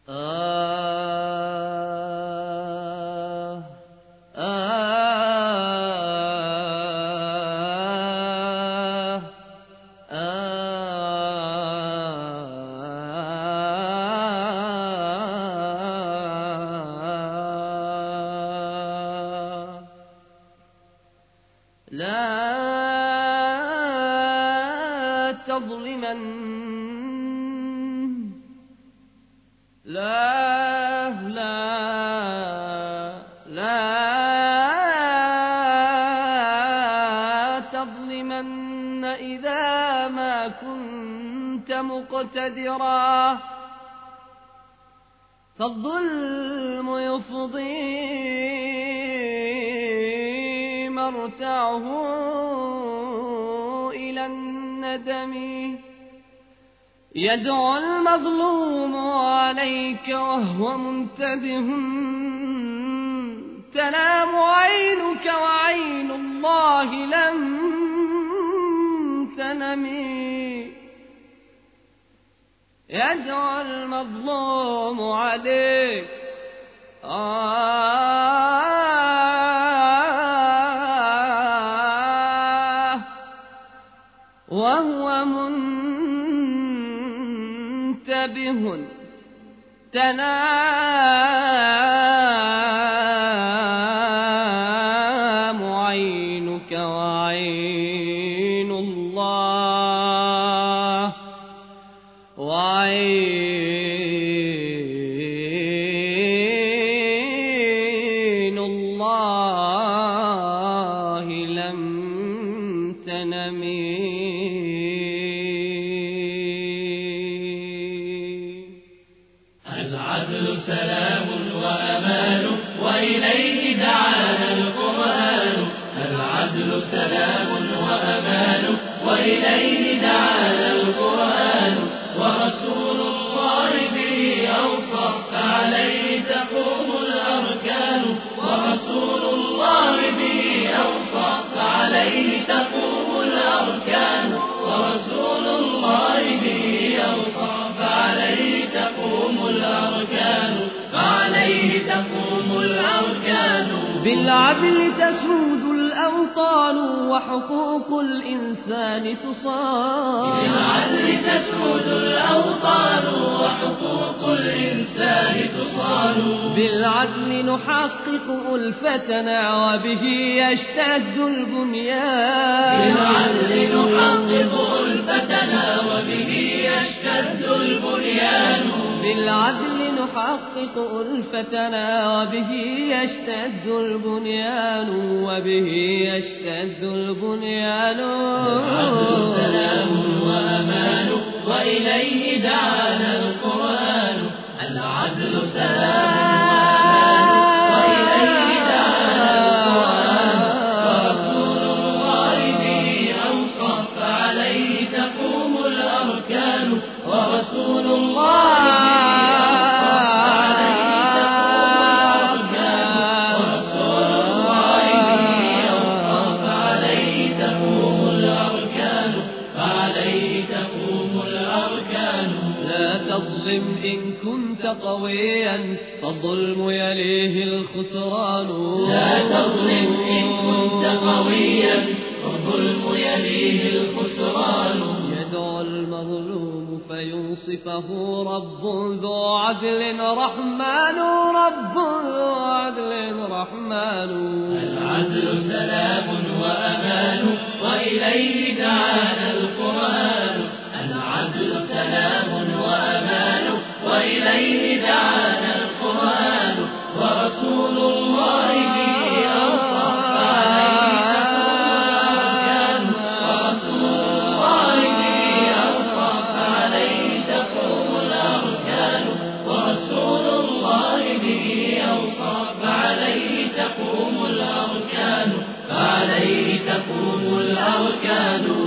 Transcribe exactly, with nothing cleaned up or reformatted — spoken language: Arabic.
آه آه آه لا تظلمن لا لا لا تظلمن إذا ما كنت مقتدرا، فالظلم يفضي مرتعه إلى الندم. يدعو المظلوم عليك وهو منتبه، تنام عينك وعين الله لم تنم. يدعو المظلوم عليك آه وهو منتبه، تنام عينك وعين الله وعين الله لم تنم. العدل سلام وأمان وإليه دعانا القرآن. العدل سلام وأمان وإليه دعانا القرآن. ورسول الله به أوصى فعليه تقوم الأركان. ورسول الله به أوصى فعليه تقوم الأركان. ورسول الله به أوصى فعليه تقوم الأركان. فعليه تقوم الأركان. بالعدل تسود الأوطان وحقوق الإنسان تصان. بالعدل تسود الأوطان وحقوق الإنسان تصان. بالعدل نحقق ألفتنا وبه يشتد البنيان. بالعدل نحقق ألفتنا وبه يشتد البنيان. بالعدل نحقق ألفتنا وبه يشتد البنيان. وبه يشتد البنيان. العدل سلام وأمان وإليه دعانا القرآن. العدل سلام وأمان وإليه دعانا القرآن. ورسول الله به أوصى فعليه تقوم الأركان. ورسول الله إن كنت قويا فالظلم يليه الخسران. لا تظلم إن كنت قويا فالظلم يليه الخسران. يدعو المظلوم فينصفه رب ذو عدل رحمن. رب ذو عدل رحمن. العدل سلام وأمان وإليه دعانا القرآن. العدل سلام وأمان وإليه دعانا القرآن. ورسول الله به أوصى فعليه تقوم الأركان. ورسول الله به أوصى فعليه تقوم الأركان. ورسول الله به أوصى فعليه تقوم الأركان. فعليه تقوم الأركان.